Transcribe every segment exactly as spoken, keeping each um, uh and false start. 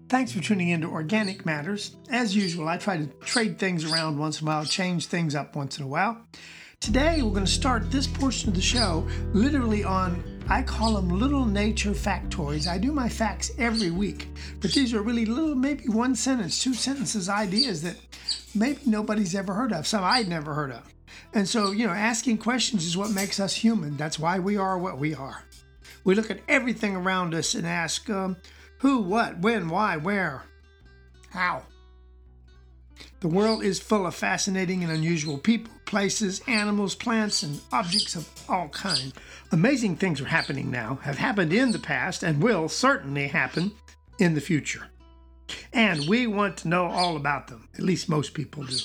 Thanks for tuning in to Organic Matters. As usual, I try to trade things around once in a while, change things up once in a while. Today, we're going to start this portion of the show literally on, I call them little nature factoids. I do my facts every week, but these are really little, maybe one sentence, two sentences ideas that maybe nobody's ever heard of, some I'd never heard of. And so, you know, asking questions is what makes us human. That's why we are what we are. We look at everything around us and ask, um, who, what, when, why, where, how. The world is full of fascinating and unusual people, places, animals, plants, and objects of all kinds. Amazing things are happening now, have happened in the past, and will certainly happen in the future. And we want to know all about them, at least most people do.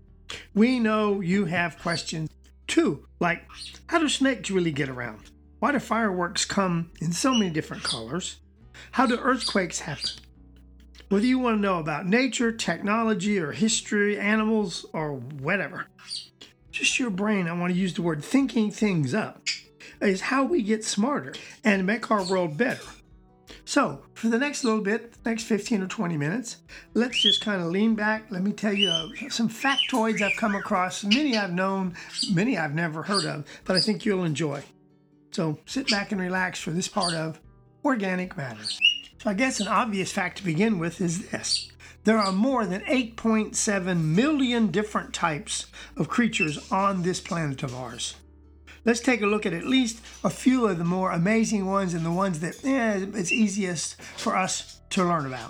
We know you have questions too, like, how do snakes really get around? Why do fireworks come in so many different colors? How do earthquakes happen? Whether you want to know about nature, technology, or history, animals, or whatever, just your brain, I want to use the word thinking things up, is how we get smarter and make our world better. So, for the next little bit, next fifteen or twenty minutes, let's just kind of lean back. Let me tell you uh, some factoids I've come across, many I've known, many I've never heard of, that I think you'll enjoy. So, sit back and relax for this part of Organic Matters. So I guess an obvious fact to begin with is this. There are more than eight point seven million different types of creatures on this planet of ours. Let's take a look at at least a few of the more amazing ones and the ones that eh, it's easiest for us to learn about.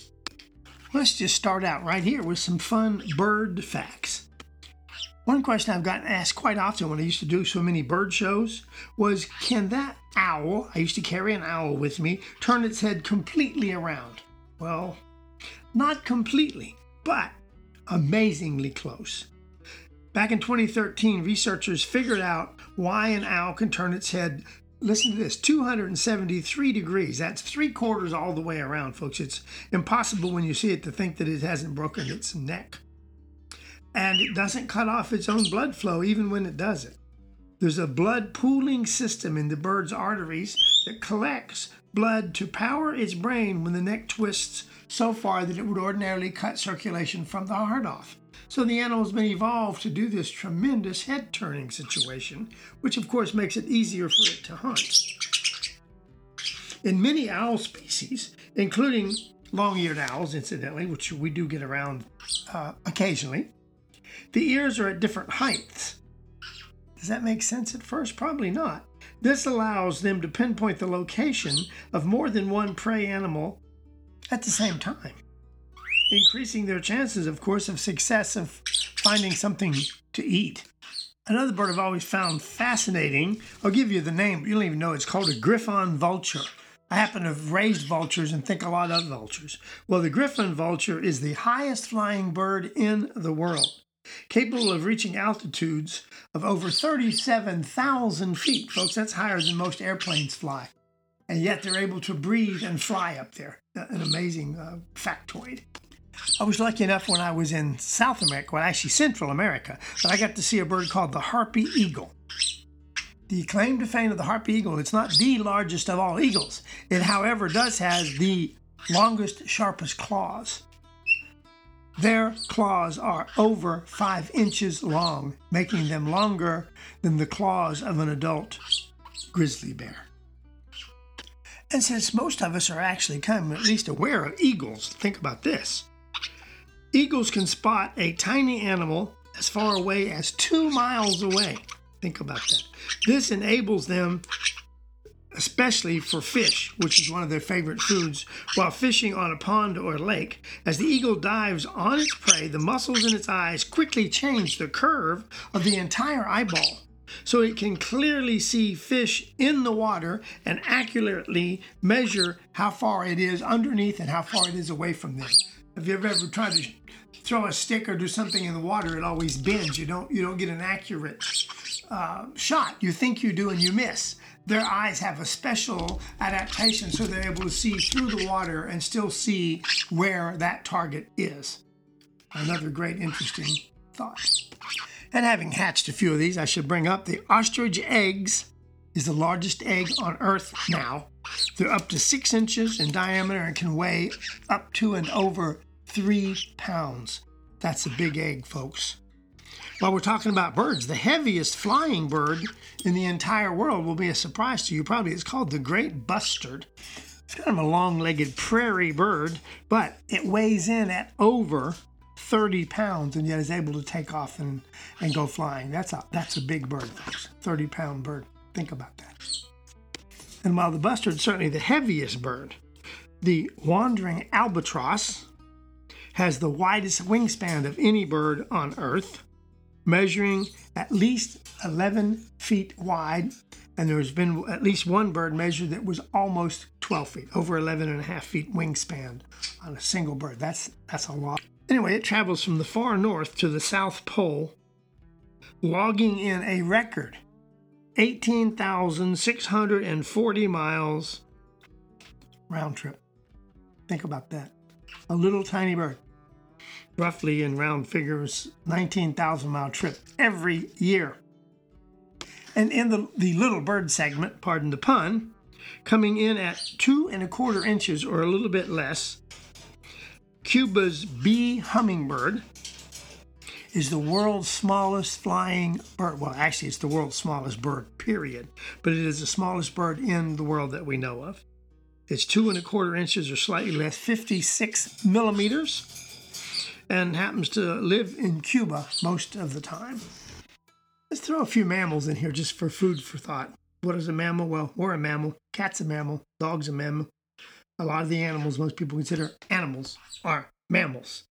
Let's just start out right here with some fun bird facts. One question I've gotten asked quite often when I used to do so many bird shows was, can that owl, I used to carry an owl with me, turn its head completely around? Well, not completely, but amazingly close. Back in twenty thirteen, researchers figured out why an owl can turn its head, listen to this, two hundred seventy-three degrees. That's three quarters all the way around, folks. It's impossible when you see it to think that it hasn't broken its neck. And it doesn't cut off its own blood flow even when it does it. There's a blood pooling system in the bird's arteries that collects blood to power its brain when the neck twists so far that it would ordinarily cut circulation from the heart off. So the animal's been evolved to do this tremendous head-turning situation, which of course makes it easier for it to hunt. In many owl species, including long-eared owls, incidentally, which we do get around uh, occasionally, the ears are at different heights. Does that make sense at first? Probably not. This allows them to pinpoint the location of more than one prey animal at the same time, increasing their chances, of course, of success of finding something to eat. Another bird I've always found fascinating, I'll give you the name, you don't even know, it's called a griffon vulture. I happen to have raised vultures and think a lot of vultures. Well, the griffon vulture is the highest flying bird in the world, capable of reaching altitudes of over thirty-seven thousand feet. Folks, that's higher than most airplanes fly. And yet they're able to breathe and fly up there. An amazing uh, factoid. I was lucky enough when I was in South America, well, actually Central America, that I got to see a bird called the harpy eagle. The claim to fame of the harpy eagle, it's not the largest of all eagles. It, however, does have the longest, sharpest claws. Their claws are over five inches long, making them longer than the claws of an adult grizzly bear. And since most of us are actually kind of at least aware of eagles, think about this. Eagles can spot a tiny animal as far away as two miles away. Think about that. This enables them, especially for fish, which is one of their favorite foods, while fishing on a pond or a lake. As the eagle dives on its prey, the muscles in its eyes quickly change the curve of the entire eyeball, so it can clearly see fish in the water and accurately measure how far it is underneath and how far it is away from them. Have you ever, ever tried to throw a stick or do something in the water? It always bends. You don't, you don't get an accurate uh, shot. You think you do and you miss. Their eyes have a special adaptation so they're able to see through the water and still see where that target is. Another great interesting thought. And having hatched a few of these, I should bring up the ostrich eggs is the largest egg on Earth now. They're up to six inches in diameter and can weigh up to and over three pounds. That's a big egg, folks. While we're talking about birds, the heaviest flying bird in the entire world will be a surprise to you. Probably it's called the great bustard. It's kind of a long-legged prairie bird, but it weighs in at over thirty pounds and yet is able to take off and, and go flying. That's a, that's a big bird, folks. thirty-pound bird. Think about that. And while the bustard is certainly the heaviest bird, the wandering albatross has the widest wingspan of any bird on Earth, measuring at least eleven feet wide, and there's been at least one bird measured that was almost twelve feet, over eleven and a half feet wingspan on a single bird. That's that's a lot. Anyway, it travels from the far north to the South Pole, logging in a record eighteen thousand six hundred forty miles round trip. Think about that. A little tiny bird. Roughly in round figures, nineteen thousand mile trip every year. And in the, the little bird segment, pardon the pun, coming in at two and a quarter inches or a little bit less, Cuba's bee hummingbird is the world's smallest flying bird. Well, actually, it's the world's smallest bird, period. But it is the smallest bird in the world that we know of. It's two and a quarter inches or slightly less, fifty-six millimeters, and happens to live in Cuba most of the time. Let's throw a few mammals in here just for food for thought. What is a mammal? Well, we're a mammal. Cat's a mammal. Dog's a mammal. A lot of the animals most people consider animals are mammals.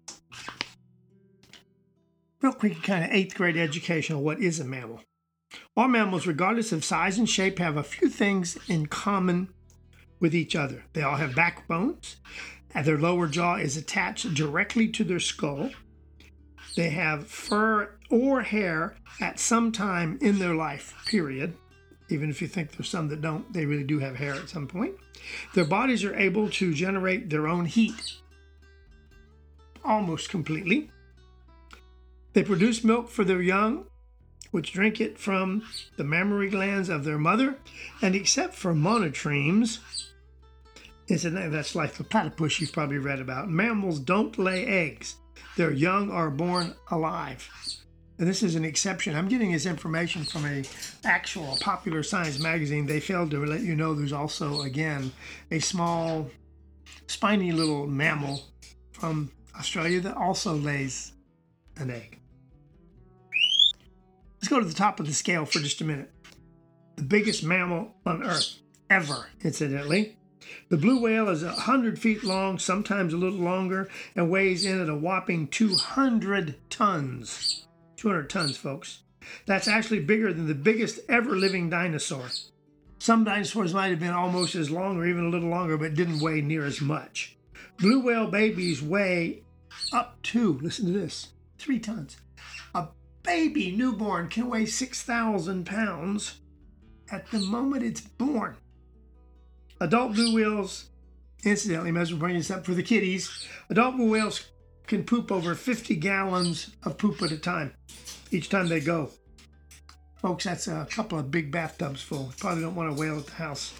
Real quick, kind of eighth grade education on what is a mammal. All mammals, regardless of size and shape, have a few things in common with each other. They all have backbones. And their lower jaw is attached directly to their skull. They have fur or hair at some time in their life, period. Even if you think there's some that don't, they really do have hair at some point. Their bodies are able to generate their own heat almost completely. They produce milk for their young, which drink it from the mammary glands of their mother. And except for monotremes, that's like the platypus you've probably read about, mammals don't lay eggs. Their young are born alive. And this is an exception. I'm getting this information from a actual popular science magazine. They failed to let you know there's also, again, a small, spiny little mammal from Australia that also lays an egg. Let's go to the top of the scale for just a minute. The biggest mammal on Earth, ever, incidentally. The blue whale is one hundred feet long, sometimes a little longer, and weighs in at a whopping two hundred tons. two hundred tons, folks. That's actually bigger than the biggest ever living dinosaur. Some dinosaurs might have been almost as long or even a little longer, but didn't weigh near as much. Blue whale babies weigh up to, listen to this, three tons. A baby newborn can weigh six thousand pounds at the moment it's born. Adult blue whales, incidentally, measure bringing this up for the kiddies, adult blue whales can poop over fifty gallons of poop at a time, each time they go. Folks, that's a couple of big bathtubs full. Probably don't want a whale at the house.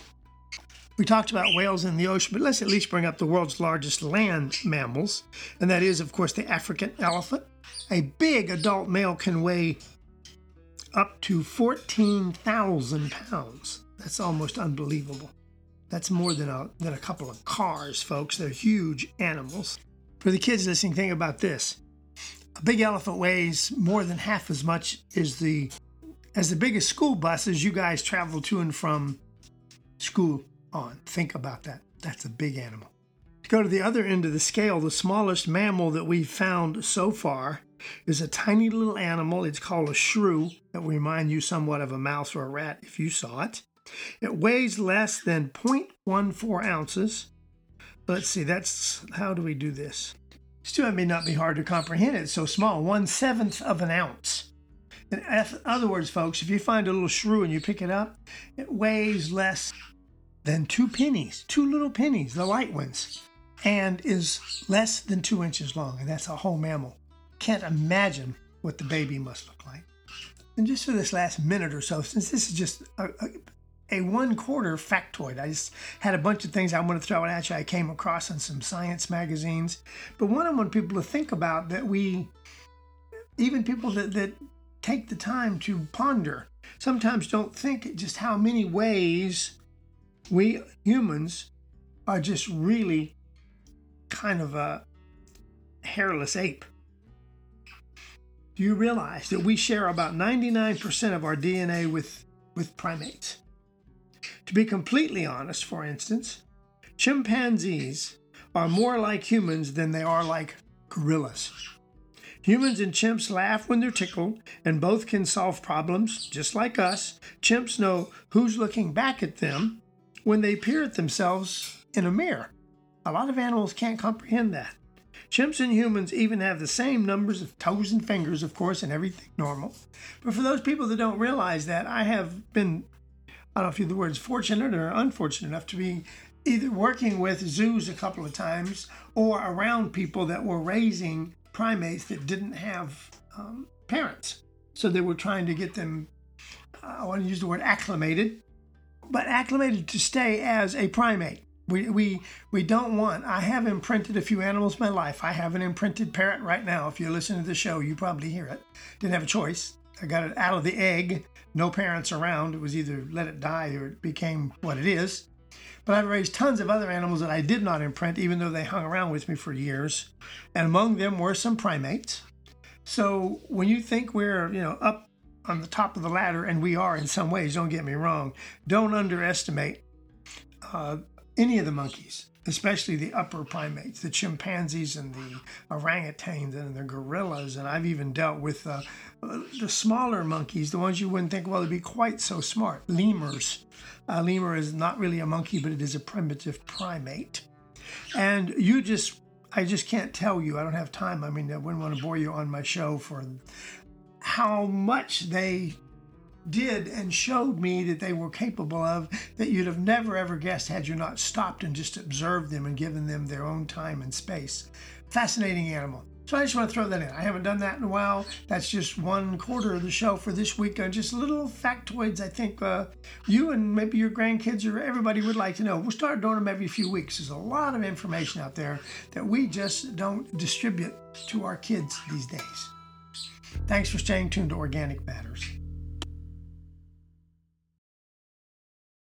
We talked about whales in the ocean, but let's at least bring up the world's largest land mammals, and that is, of course, the African elephant. A big adult male can weigh up to fourteen thousand pounds. That's almost unbelievable. That's more than a, than a couple of cars, folks. They're huge animals. For the kids listening, think about this. A big elephant weighs more than half as much as the, as the biggest school buses you guys travel to and from school on. Think about that. That's a big animal. To go to the other end of the scale, the smallest mammal that we've found so far is a tiny little animal. It's called a shrew. That will remind you somewhat of a mouse or a rat if you saw it. It weighs less than zero point one four ounces. Let's see, that's, how do we do this? Still, it may not be hard to comprehend. It's so small, one seventh of an ounce. In other words, folks, if you find a little shrew and you pick it up, it weighs less than two pennies, two little pennies, the light ones, and is less than two inches long. And that's a whole mammal. Can't imagine what the baby must look like. And just for this last minute or so, since this is just a, a a one quarter factoid. I just had a bunch of things I want to throw at you I came across in some science magazines. But one I want people to think about that we, even people that, that take the time to ponder, sometimes don't think just how many ways we humans are just really kind of a hairless ape. Do you realize that we share about ninety-nine percent of our D N A with, with primates? To be completely honest, for instance, chimpanzees are more like humans than they are like gorillas. Humans and chimps laugh when they're tickled, and both can solve problems just like us. Chimps know who's looking back at them when they peer at themselves in a mirror. A lot of animals can't comprehend that. Chimps and humans even have the same numbers of toes and fingers, of course, and everything normal. But for those people that don't realize that, I have been, I don't know if you use the words fortunate or unfortunate enough to be either working with zoos a couple of times or around people that were raising primates that didn't have um, parents. So they were trying to get them, uh, I want to use the word acclimated, but acclimated to stay as a primate. We, we we don't want, I have imprinted a few animals in my life. I have an imprinted parrot right now. If you listen to the show, you probably hear it. Didn't have a choice. I got it out of the egg. No parents around. It was either let it die or it became what it is. But I've raised tons of other animals that I did not imprint, even though they hung around with me for years. And among them were some primates. So when you think we're, you know, up on the top of the ladder, and we are in some ways, don't get me wrong, don't underestimate uh, any of the monkeys, especially the upper primates, the chimpanzees and the orangutans and the gorillas. And I've even dealt with uh, the smaller monkeys, the ones you wouldn't think, well, they'd be quite so smart. Lemurs. A lemur is not really a monkey, but it is a primitive primate. And you just, I just can't tell you, I don't have time. I mean, I wouldn't want to bore you on my show for how much they did and showed me that they were capable of, that you'd have never ever guessed had you not stopped and just observed them and given them their own time and space. Fascinating animal. So I just want to throw that in. I haven't done that in a while. That's just one quarter of the show for this week. Uh, just little factoids I think uh, you and maybe your grandkids or everybody would like to know. We'll start doing them every few weeks. There's a lot of information out there that we just don't distribute to our kids these days. Thanks for staying tuned to Organic Matters.